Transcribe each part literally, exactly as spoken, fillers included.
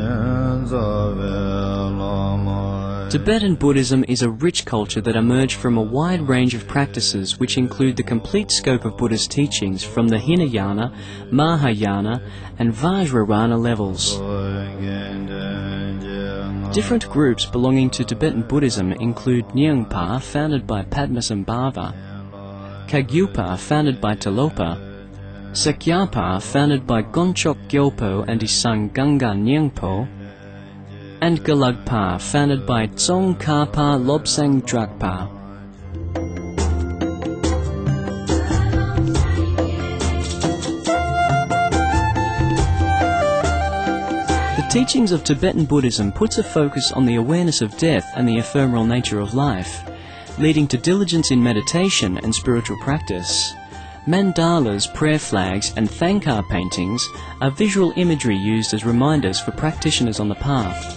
Tibetan Buddhism is a rich culture that emerged from a wide range of practices which include the complete scope of Buddha's teachings from the Hinayana, Mahayana and Vajrayana levels. Different groups belonging to Tibetan Buddhism include Nyingpa, founded by Padmasambhava, Kagyupa, founded by Tilopa, Sakyapa, founded by Gonchok Gyalpo and his son Gunga Nyingpo, and Gelugpa, founded by Tsongkhapa Lobsang Drakpa. The teachings of Tibetan Buddhism puts a focus on the awareness of death and the ephemeral nature of life, leading to diligence in meditation and spiritual practice. Mandalas, prayer flags and Thankar paintings are visual imagery used as reminders for practitioners on the path.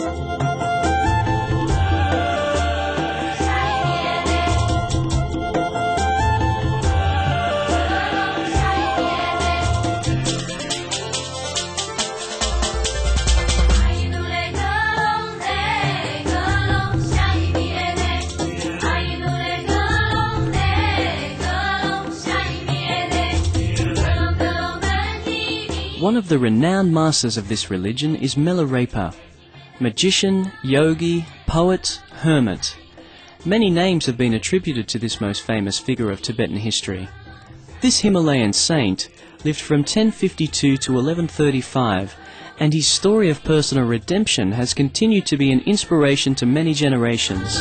One of the renowned masters of this religion is Milarepa, magician, yogi, poet, hermit. Many names have been attributed to this most famous figure of Tibetan history. This Himalayan saint lived from ten fifty-two to eleven thirty-five, and his story of personal redemption has continued to be an inspiration to many generations.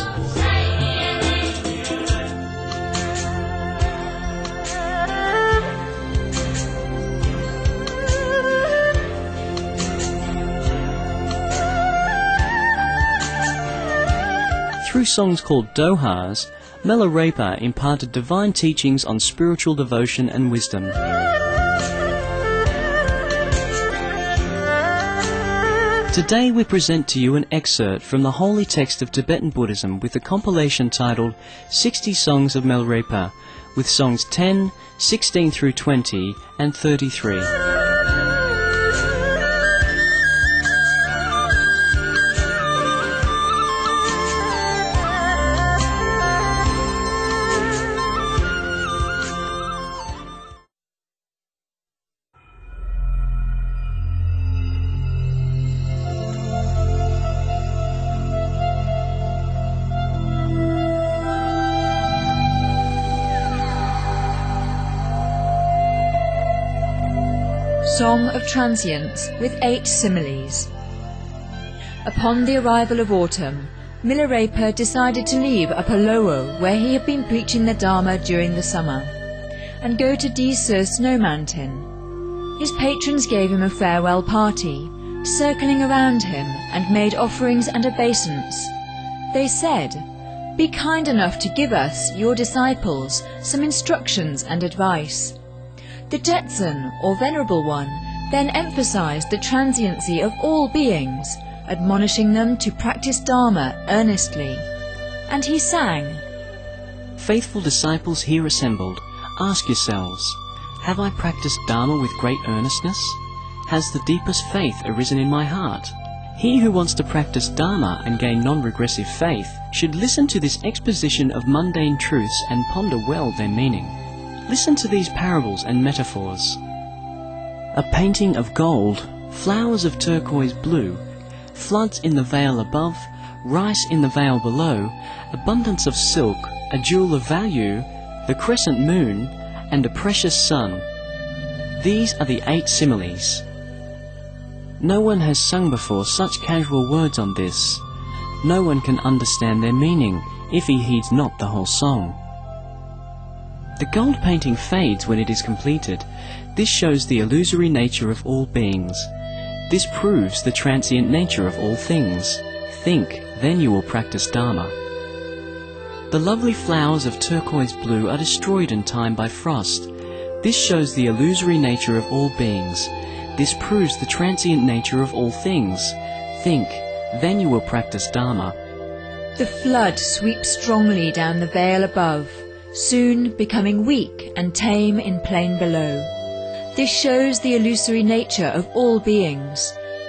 Through songs called dohas, Milarepa imparted divine teachings on spiritual devotion and wisdom. Today we present to you an excerpt from the holy text of Tibetan Buddhism with a compilation titled sixty Songs of Milarepa, with songs ten, sixteen through twenty and thirty-three. Song of Transience with eight similes. Upon the arrival of autumn, Milarepa decided to leave Upper where he had been preaching the Dharma during the summer, and go to Disu Snow Mountain. His patrons gave him a farewell party, circling around him, and made offerings and obeisance. They said, "Be kind enough to give us, your disciples, some instructions and advice." The Jetsun, or Venerable One, then emphasized the transiency of all beings, admonishing them to practice Dharma earnestly. And he sang, Faithful disciples here assembled, ask yourselves, have I practiced Dharma with great earnestness? Has the deepest faith arisen in my heart? He who wants to practice Dharma and gain non-regressive faith should listen to this exposition of mundane truths and ponder well their meaning. Listen to these parables and metaphors. A painting of gold, flowers of turquoise blue, floods in the vale above, rice in the vale below, abundance of silk, a jewel of value, the crescent moon, and a precious sun. These are the eight similes. No one has sung before such casual words on this. No one can understand their meaning if he heeds not the whole song. The gold painting fades when it is completed. This shows the illusory nature of all beings. This proves the transient nature of all things. Think, then you will practice Dharma. The lovely flowers of turquoise blue are destroyed in time by frost. This shows the illusory nature of all beings. This proves the transient nature of all things. Think, then you will practice Dharma. The flood sweeps strongly down the vale above, soon becoming weak and tame in plain below. This shows the illusory nature of all beings.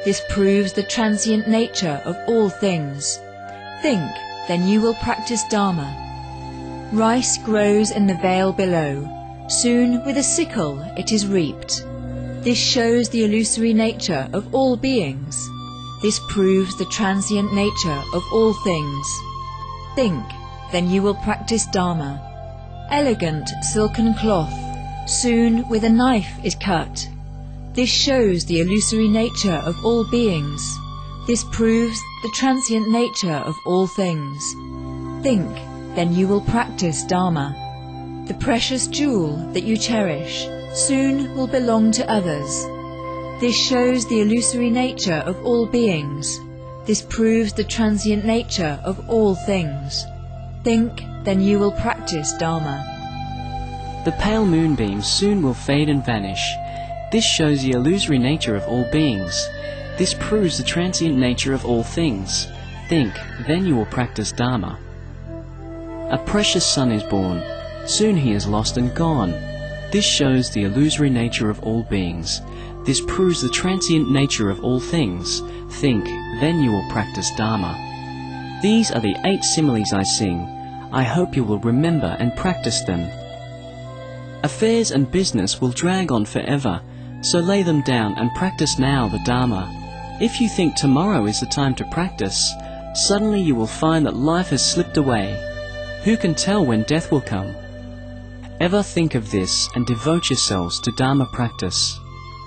This proves the transient nature of all things. Think, then you will practice Dharma. Rice grows in the vale below. Soon with a sickle it is reaped. This shows the illusory nature of all beings. This proves the transient nature of all things. Think, then you will practice Dharma. Elegant silken cloth, soon with a knife is cut. This shows the illusory nature of all beings. This proves the transient nature of all things. Think, then you will practice Dharma. The precious jewel that you cherish soon will belong to others. This shows the illusory nature of all beings. This proves the transient nature of all things. Think, then you will practice Dharma. The pale moonbeams soon will fade and vanish. This shows the illusory nature of all beings. This proves the transient nature of all things. Think, then you will practice Dharma. A precious son is born. Soon he is lost and gone. This shows the illusory nature of all beings. This proves the transient nature of all things. Think, then you will practice Dharma. These are the eight similes I sing. I hope you will remember and practice them. Affairs and business will drag on forever, so lay them down and practice now the Dharma. If you think tomorrow is the time to practice, suddenly you will find that life has slipped away. Who can tell when death will come? Ever think of this and devote yourselves to Dharma practice.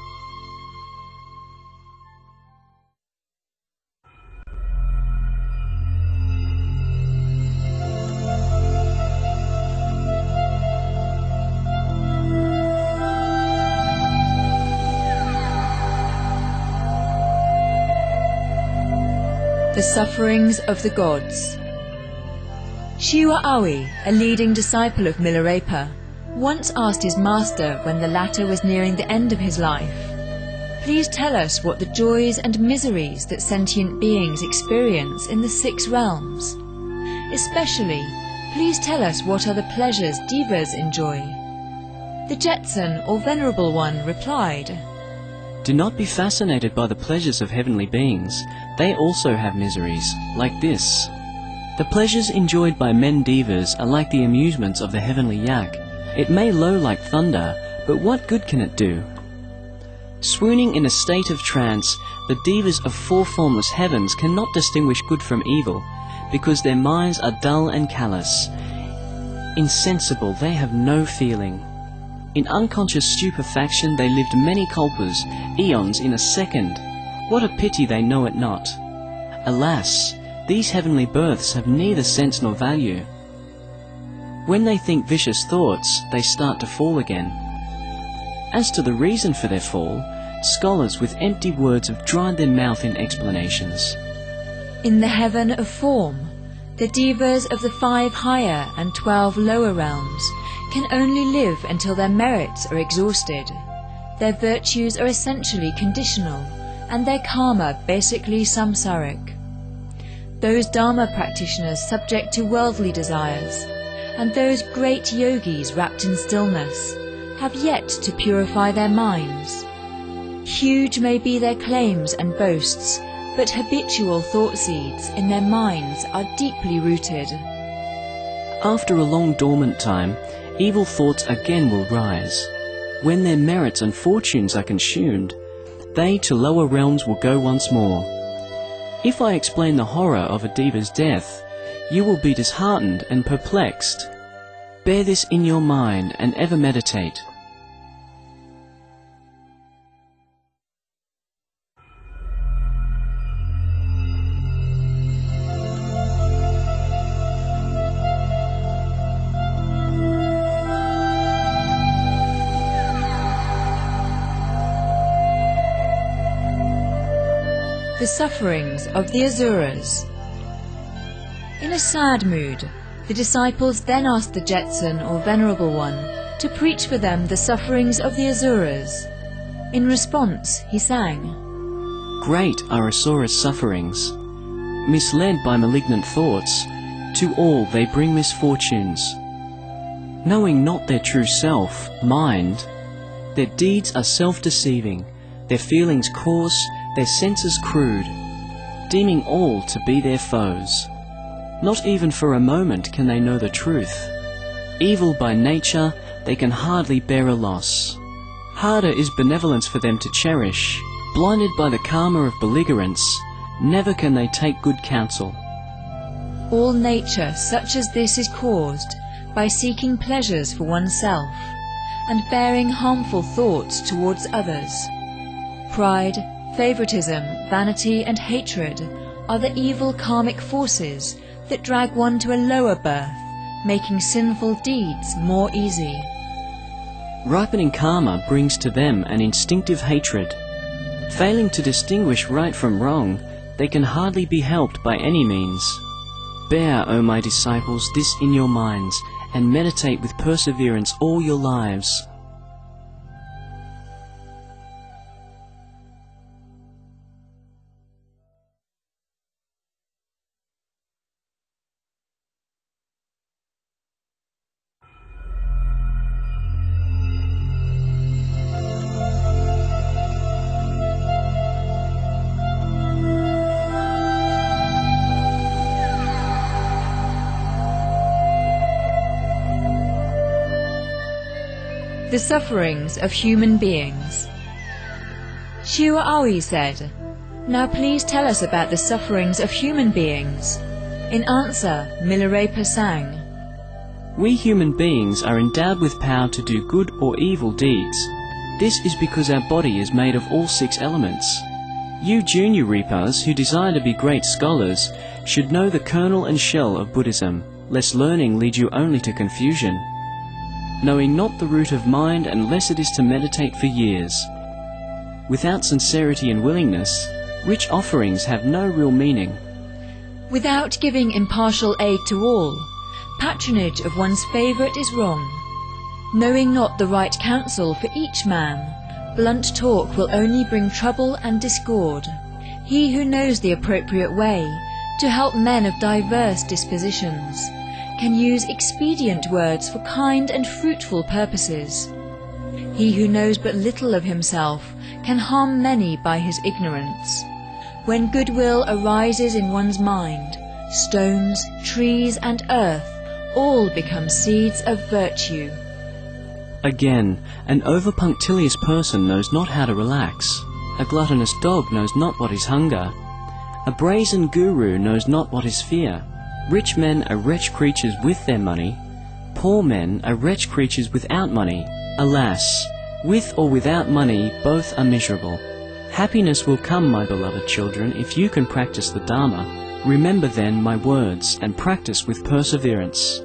The sufferings of the gods. Shiva Awi, a leading disciple of Milarepa, once asked his master when the latter was nearing the end of his life, "Please tell us what the joys and miseries that sentient beings experience in the six realms. Especially, please tell us what are the pleasures devas enjoy." The Jetson, or Venerable One, replied, Do not be fascinated by the pleasures of heavenly beings. They also have miseries, like this. The pleasures enjoyed by men devas are like the amusements of the heavenly yak. It may low like thunder, but what good can it do? Swooning in a state of trance, the devas of four formless heavens cannot distinguish good from evil, because their minds are dull and callous. Insensible, they have no feeling. In unconscious stupefaction they lived many kalpas, eons in a second. What a pity they know it not. Alas, these heavenly births have neither sense nor value. When they think vicious thoughts, they start to fall again. As to the reason for their fall, scholars with empty words have dried their mouth in explanations. In the heaven of form, the devas of the five higher and twelve lower realms can only live until their merits are exhausted. Their virtues are essentially conditional, and their karma basically samsaric. Those Dharma practitioners subject to worldly desires, and those great yogis wrapped in stillness, have yet to purify their minds. Huge may be their claims and boasts, but habitual thought seeds in their minds are deeply rooted. After a long dormant time, evil thoughts again will rise. When their merits and fortunes are consumed, they to lower realms will go once more. If I explain the horror of a deva's death, you will be disheartened and perplexed. Bear this in your mind and ever meditate. The sufferings of the Asuras. In a sad mood, the disciples then asked the Jetson, or Venerable One, to preach for them the sufferings of the Asuras. In response, he sang, Great are Asura's sufferings. Misled by malignant thoughts, to all they bring misfortunes. Knowing not their true self, mind, their deeds are self-deceiving, their feelings coarse, their senses crude, deeming all to be their foes. Not even for a moment can they know the truth. Evil by nature, they can hardly bear a loss. Harder is benevolence for them to cherish. Blinded by the karma of belligerence, never can they take good counsel. All nature such as this is caused by seeking pleasures for oneself and bearing harmful thoughts towards others. Pride, favoritism, vanity and hatred are the evil karmic forces that drag one to a lower birth, making sinful deeds more easy. Ripening karma brings to them an instinctive hatred. Failing to distinguish right from wrong, they can hardly be helped by any means. Bear, O my disciples, this in your minds, and meditate with perseverance all your lives. The sufferings of human beings. Shua Aoi said, "Now please tell us about the sufferings of human beings." In answer, Milarepa sang, We human beings are endowed with power to do good or evil deeds. This is because our body is made of all six elements. You junior reapers who desire to be great scholars should know the kernel and shell of Buddhism, lest learning lead you only to confusion. Knowing not the root of mind unless it is to meditate for years. Without sincerity and willingness, rich offerings have no real meaning. Without giving impartial aid to all, patronage of one's favourite is wrong. Knowing not the right counsel for each man, blunt talk will only bring trouble and discord. He who knows the appropriate way to help men of diverse dispositions can use expedient words for kind and fruitful purposes. He who knows but little of himself can harm many by his ignorance. When goodwill arises in one's mind, stones, trees and earth all become seeds of virtue. Again, an over-punctilious person knows not how to relax. A gluttonous dog knows not what is hunger. A brazen guru knows not what is fear. Rich men are wretched creatures with their money. Poor men are wretched creatures without money. Alas, with or without money, both are miserable. Happiness will come, my beloved children, if you can practice the Dharma. Remember then my words and practice with perseverance.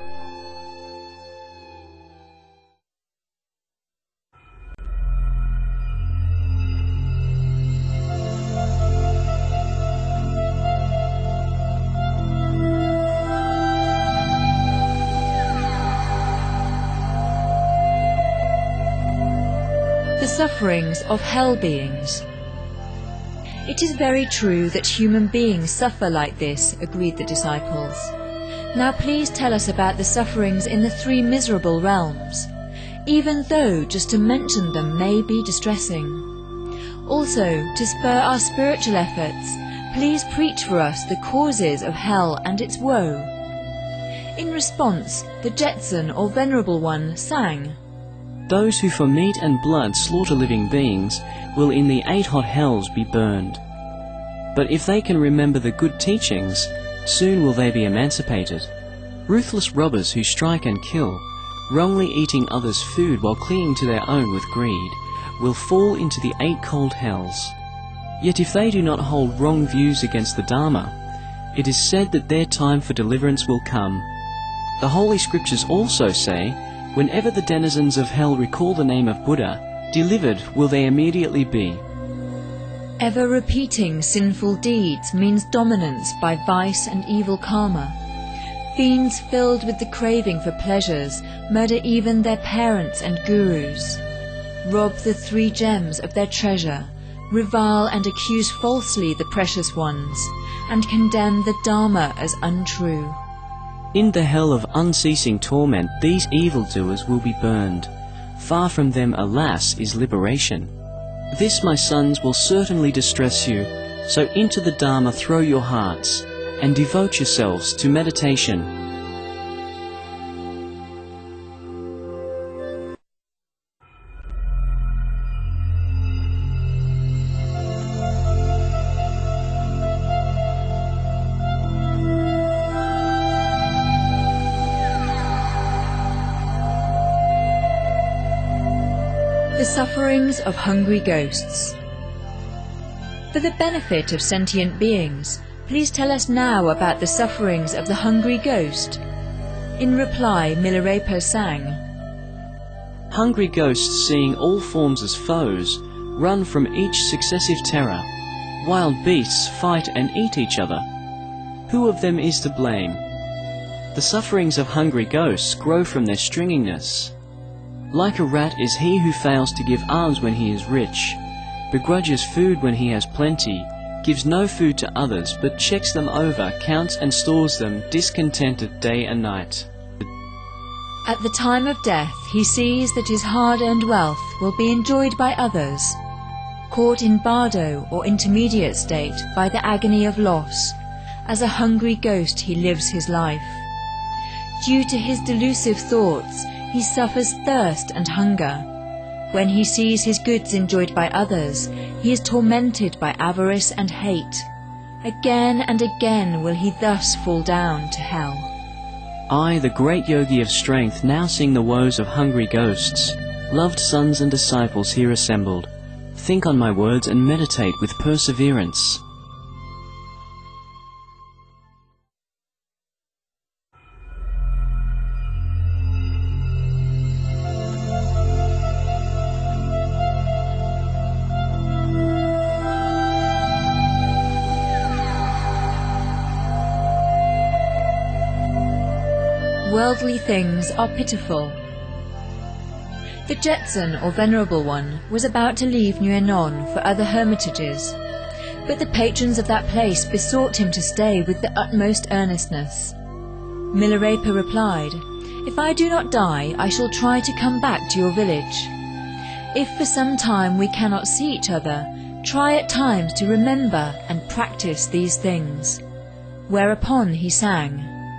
The sufferings of hell beings. It is very true that human beings suffer like this, agreed the disciples. Now please tell us about the sufferings in the three miserable realms, even though just to mention them may be distressing. Also, to spur our spiritual efforts, please preach for us the causes of hell and its woe. In response, the Jetsun or Venerable One sang, Those who for meat and blood slaughter living beings will in the eight hot hells be burned. But if they can remember the good teachings, soon will they be emancipated. Ruthless robbers who strike and kill, wrongly eating others' food while clinging to their own with greed, will fall into the eight cold hells. Yet if they do not hold wrong views against the Dharma, it is said that their time for deliverance will come. The Holy Scriptures also say, whenever the denizens of hell recall the name of Buddha, delivered will they immediately be. Ever repeating sinful deeds means dominance by vice and evil karma. Fiends filled with the craving for pleasures murder even their parents and gurus, rob the three gems of their treasure, revile and accuse falsely the precious ones, and condemn the Dharma as untrue. In the hell of unceasing torment these evildoers will be burned. Far from them, alas, is liberation. This, my sons, will certainly distress you, so into the Dharma throw your hearts, and devote yourselves to meditation. The sufferings of hungry ghosts. For the benefit of sentient beings, please tell us now about the sufferings of the hungry ghost. In reply, Milarepa sang, Hungry ghosts, seeing all forms as foes, run from each successive terror. Wild beasts fight and eat each other. Who of them is to blame? The sufferings of hungry ghosts grow from their stringiness. Like a rat is he who fails to give alms when he is rich, begrudges food when he has plenty, gives no food to others, but checks them over, counts and stores them, discontented day and night. At the time of death he sees that his hard-earned wealth will be enjoyed by others. Caught in bardo or intermediate state by the agony of loss, as a hungry ghost he lives his life. Due to his delusive thoughts, he suffers thirst and hunger. When he sees his goods enjoyed by others, he is tormented by avarice and hate. Again and again will he thus fall down to hell. I, the great yogi of strength, now sing the woes of hungry ghosts. Loved sons and disciples here assembled, think on my words and meditate with perseverance. Worldly things are pitiful. The Jetson, or Venerable One, was about to leave Nuenon for other hermitages, but the patrons of that place besought him to stay with the utmost earnestness. Milarepa replied, If I do not die, I shall try to come back to your village. If for some time we cannot see each other, try at times to remember and practice these things. Whereupon he sang,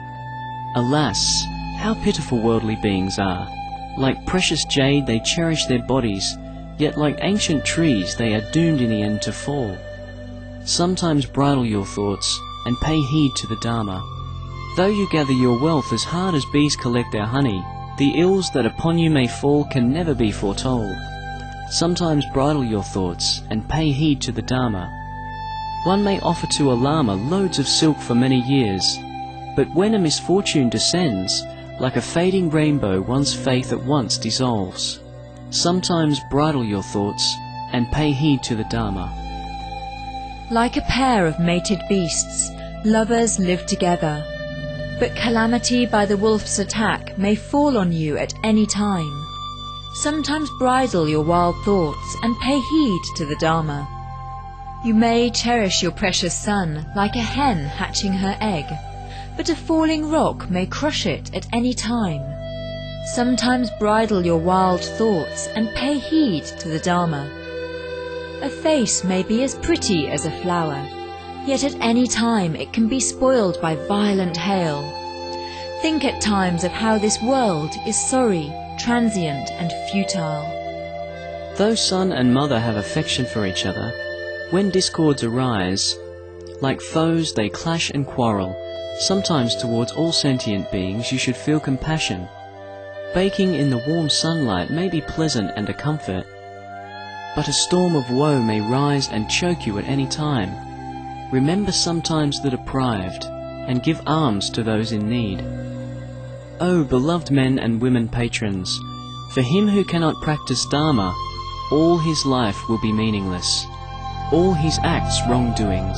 Alas, how pitiful worldly beings are! Like precious jade they cherish their bodies, yet like ancient trees they are doomed in the end to fall. Sometimes bridle your thoughts, and pay heed to the Dharma. Though you gather your wealth as hard as bees collect their honey, the ills that upon you may fall can never be foretold. Sometimes bridle your thoughts, and pay heed to the Dharma. One may offer to a Lama loads of silk for many years, but when a misfortune descends, like a fading rainbow one's faith at once dissolves. Sometimes bridle your thoughts, and pay heed to the Dharma. Like a pair of mated beasts, lovers live together. But calamity by the wolf's attack may fall on you at any time. Sometimes bridle your wild thoughts, and pay heed to the Dharma. You may cherish your precious son like a hen hatching her egg, but a falling rock may crush it at any time. Sometimes bridle your wild thoughts and pay heed to the Dharma. A face may be as pretty as a flower, yet at any time it can be spoiled by violent hail. Think at times of how this world is sorry, transient and futile. Though son and mother have affection for each other, when discords arise, like foes they clash and quarrel. Sometimes towards all sentient beings you should feel compassion. Baking in the warm sunlight may be pleasant and a comfort, but a storm of woe may rise and choke you at any time. Remember sometimes the deprived, and give alms to those in need. O beloved men and women patrons, for him who cannot practice Dharma, all his life will be meaningless, all his acts wrongdoings.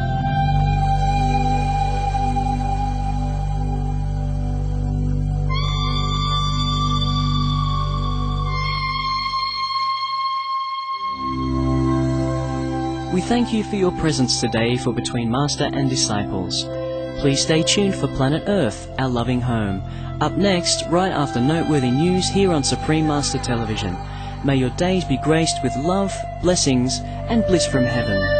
We thank you for your presence today for Between Master and Disciples. Please stay tuned for Planet Earth, our loving home. Up next, right after noteworthy news here on Supreme Master Television. May your days be graced with love, blessings, and bliss from heaven.